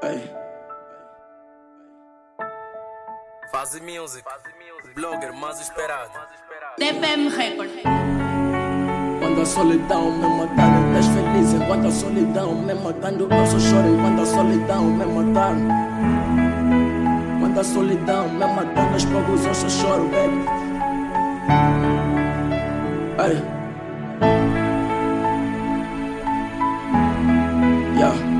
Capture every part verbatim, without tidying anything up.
Ay. Fazzy Music, blogger mais esperado. T P M Record. Quando a solidão me mataram, estás feliz enquanto a solidão me matando. Eu só choro enquanto a solidão me mataram. Quando a solidão me matando, aos poucos eu só choro, baby. Ay. Yeah.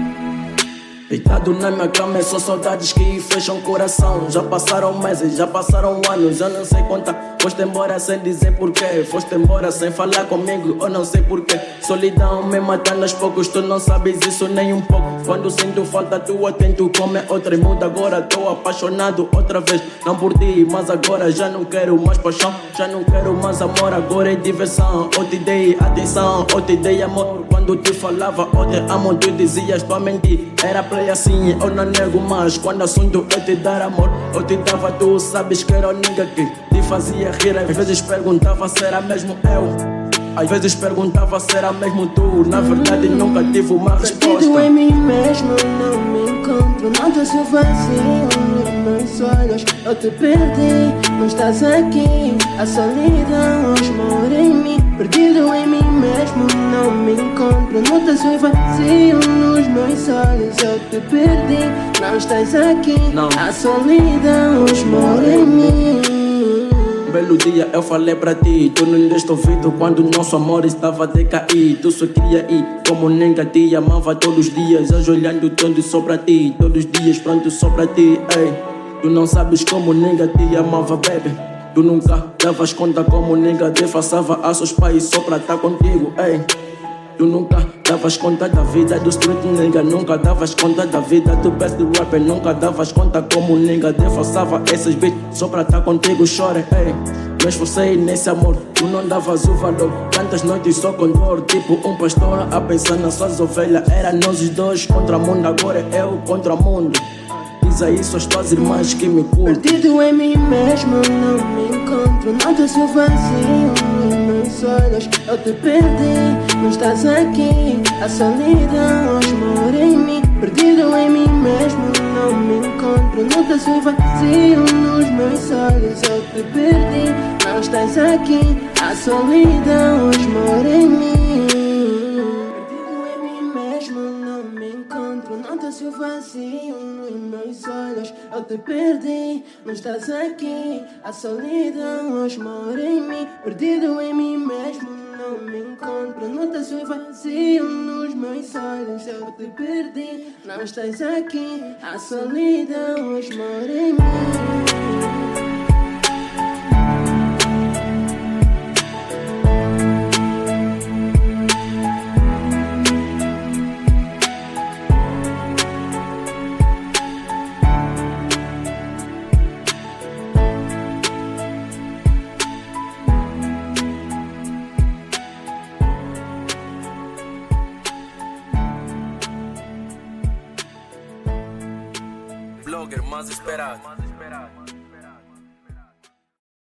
Deitado na minha cama, é só saudades que fecham o coração. Já passaram meses, já passaram anos, eu não sei contar. Foste embora sem dizer porquê, foste embora sem falar comigo, eu não sei porquê. Solidão me matando aos poucos, tu não sabes isso nem um pouco. Quando sinto falta tua, tento comer outra e muda. Agora tô apaixonado outra vez, não por ti, mas agora já não quero mais paixão. Já não quero mais amor, agora é diversão. Eu te dei atenção, eu te dei amor. Quando te falava, eu te amo, tu dizias pra mentir. Era play assim, eu não nego mais. Quando assunto é te dar amor, eu te dava, tu sabes que era o nigga que te fazia rir. Às vezes perguntava se era mesmo eu, às vezes perguntava se era mesmo tu. Na verdade nunca tive uma resposta. Perdido em mim mesmo, não me encontro. Nota-se o vazio nos meus olhos. Eu te perdi, não estás aqui. A solidão hoje mora em mim. Perdido em mim mesmo, não me encontro. Nota-se o vazio nos meus olhos. Eu te perdi, não estás aqui. Não. A solidão hoje mora em mim. Um belo dia eu falei pra ti, tu não deste ouvido quando nosso amor estava a decair. Tu só queria ir, como nega te amava todos os dias. Hoje olhando todo só pra ti, todos os dias pronto só pra ti, ei. Tu não sabes como nega te amava, baby. Tu nunca davas conta como nega disfarçava a seus pais só pra estar contigo, ei. Tu nunca davas conta da vida do street nigga. Nunca davas conta da vida do best rapper. Nunca davas conta como nigga disfarçava esses beats só pra estar contigo, chora, ei. Me esforcei nesse amor, tu não davas o valor. Tantas noites só com dor, tipo um pastor a pensar nas suas ovelhas. Era nós os dois contra o mundo, agora é eu contra o mundo. Diz aí suas tuas irmãs que me curtem. Perdido em mim mesmo, não me encontro. Nota-se o vazio nos meus olhos. Eu te perdi, não estás aqui. A solidão hoje mora em mim. Perdido em mim mesmo, não me encontro. Nota-se o vazio nos meus olhos. Eu te perdi, não estás aqui. A solidão hoje mora em mim. Perdido em mim mesmo, não me encontro. Nota-se o vazio nos meus olhos. Eu te perdi, não estás aqui. A solidão hoje mora em mim. Perdido em mim mesmo, não me encontro. Nota-se o vazio nos meus olhos. Eu te perdi, não estás aqui. A solidão hoje mora em mim. Blogger mais esperado.